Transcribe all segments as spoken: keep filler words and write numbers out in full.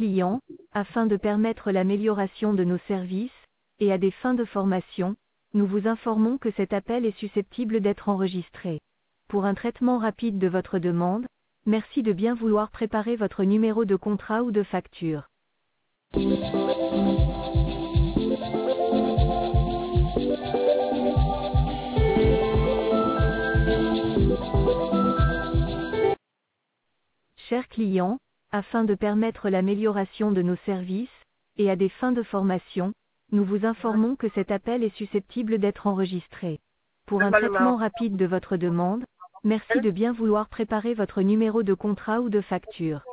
client, afin de permettre l'amélioration de nos services, et à des fins de formation, nous vous informons que cet appel est susceptible d'être enregistré. Pour un traitement rapide de votre demande, merci de bien vouloir préparer votre numéro de contrat ou de facture. Chers clients, afin de permettre l'amélioration de nos services, et à des fins de formation, nous vous informons que cet appel est susceptible d'être enregistré. Pour un traitement rapide de votre demande, merci de bien vouloir préparer votre numéro de contrat ou de facture.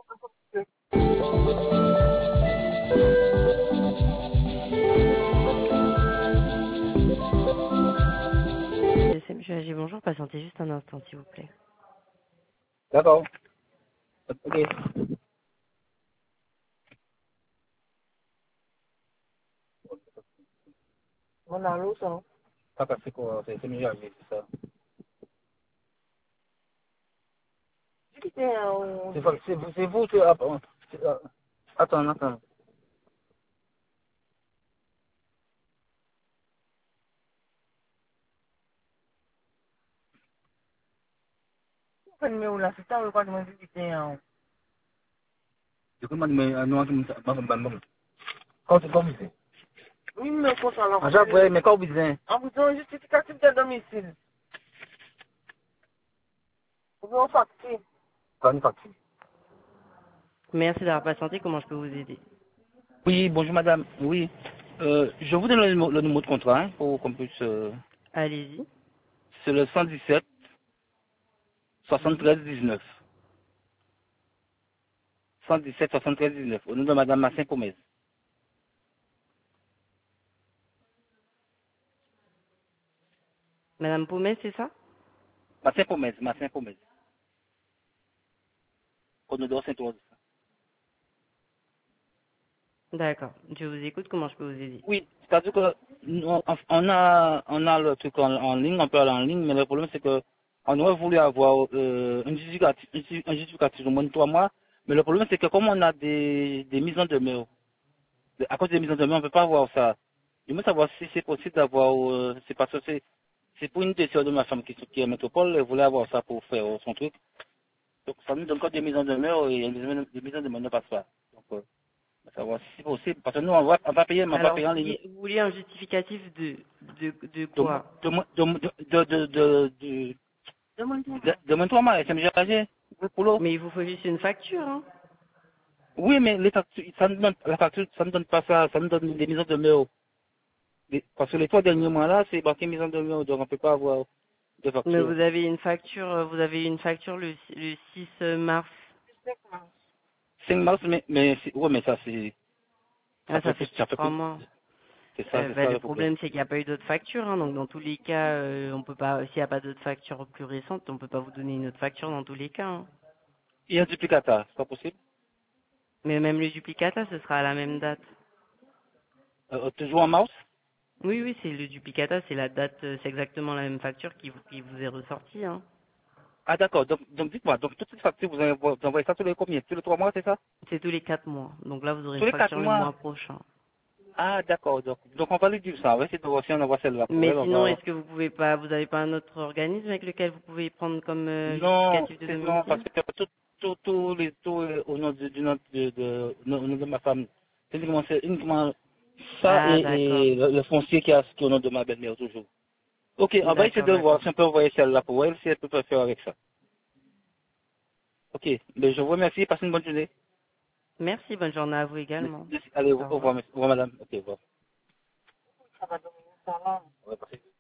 Monsieur Agi, bonjour, patientez juste un instant s'il vous plaît. D'accord. Ok. On a l'eau, ça. Ça passe quoi? C'est c'est mieux, c'est ça. C'est euh, C'est vous, c'est vous, c'est vous, c'est- attends, c'est- euh, attends, attends. le numéro là, c'est ça, le quoi de mon visiter. Du coup, moi, mais, euh, non, comme ça, bon, bon, bon. Quand c'est comme c'est. Oui, mais quand on l'a Ah, j'avoue, mais quand vous dites, en vous donnant un justificatif de domicile. Vous en facture. quand une facture. Merci d'avoir patienté, comment je peux vous aider? Oui, bonjour madame. Oui. Euh, je vous donne le, numéro le numéro de contrat, hein, pour qu'on puisse, euh, Allez-y. c'est le cent dix-sept, soixante-treize, dix-neuf. cent dix-sept, soixante-treize, dix-neuf. Au nom de madame Massin Pomez. Madame Paumet, c'est ça? Massin Pomez, Massin Pomez. Au nom de Saint-Rose. D'accord. Je vous écoute, comment je peux vous aider? Oui, c'est-à-dire que nous, on on a, on a le truc en, en ligne, on peut aller en ligne, mais le problème c'est que on aurait voulu avoir euh, un justificatif, un justificatif au moins de trois mois, mais le problème c'est que comme on a des, des mises en demeure, à cause des mises en demeure, on ne peut pas avoir ça. Je veux savoir si c'est possible d'avoir, euh, c'est parce que c'est, c'est pour une des sœurs de ma femme qui, qui est à métropole, elle voulait avoir ça pour faire euh, son truc. Donc ça nous donne encore des mises en demeure et les mises les mises en demeure ne passent pas. Donc, euh, savoir si c'est possible, parce que nous on va, on va payer, mais on va Alors, payer vous en ligne. vouliez, vous vouliez un justificatif de, de, de de, quoi? de, de, de, de, de, de, de, de moins trois mois, S M G A G, pour l'eau. Mais il vous faut juste une facture, hein? Oui, mais les factures, ça ne donne, la facture, ça ne donne pas ça, ça nous donne des mises en demeure. Les- Parce que les trois derniers mois là, c'est marqué mise en demeure, donc on ne peut pas avoir de Mais facture. vous avez une facture, euh, vous avez une facture le, le six mars. cinq mars, mais, mais, c'est- ouais, mais ça, c'est, ça Ah, fait ça plus, fait plus ça de fait trois plus, mois. c'est ça, Euh, c'est bah, ça le le problème. problème, c'est qu'il n'y a pas eu d'autres factures, hein, donc dans tous les cas, euh, on peut pas, s'il n'y a pas d'autres factures plus récentes, on peut pas vous donner une autre facture dans tous les cas, hein. Il y a un duplicata, c'est pas possible? Mais même le duplicata, ce sera à la même date. Euh, toujours en mars? Oui, oui, c'est le duplicata, c'est la date, euh, c'est exactement la même facture qui vous, qui vous est ressortie, hein. Ah, d'accord, donc, donc dites-moi, donc toutes les factures, vous envoyez, vous envoyez ça tous les combien? Tous les trois mois, c'est ça? C'est tous les quatre mois. Donc là, vous aurez Tous une les quatre facture le mois? mois prochain. Ah, d'accord. Donc, donc on va lui dire ça. On va essayer de voir si on envoie celle-là pour Mais elle. On sinon, va... est-ce que vous pouvez pas, vous n'avez pas un autre organisme avec lequel vous pouvez prendre comme euh, Non, justificatif de c'est non, parce domicile? que tout, tout, tout les tout euh, au nom de, du nom de, de, au nom de ma femme. C'est uniquement, c'est uniquement ça Ah, et, d'accord. et le, le foncier qui, a, qui est au nom de ma belle-mère toujours. Ok, on va essayer D'accord, de voir d'accord. si on peut envoyer celle-là pour elle, si elle peut pas faire avec ça. Ok, mais je vous remercie. Passez une bonne journée. Merci, bonne journée à vous également. Allez, au Au revoir, revoir. merci. Au revoir madame. Ok, au revoir. Ça va donner ça là. Ouais, parfait.